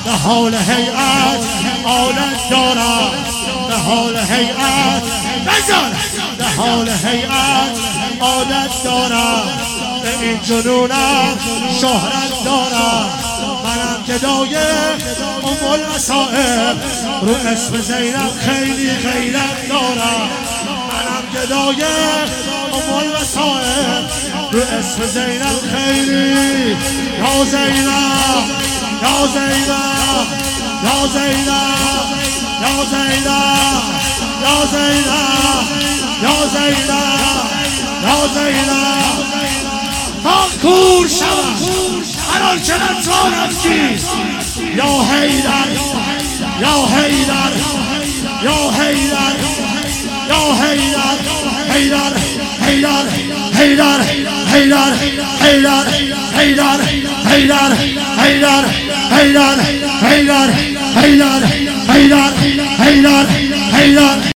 به حال هیئت آلت دارم، به حال هیئت بزن، به حال هیئت عادت دارم، به این جنونم شهرت دارم. منم گدای ام المصائب، رو اسم زینب خیلی غیرت دارم. منم گدای ام المصائب، رو اسم زینب خیلی. یا زینب یا زینب یا زینب یا زینب یا زینب یا زینب یا زینب تا کور شوم هر آنچه نتوانم چیست. یا حیدر یا حیدر یا حیدر یا حیدر حیدر حیدر حیدر حیدر حیدر حیدر حیدر حیدر حیدر حیدر حیدر حیدر حیدر حیدر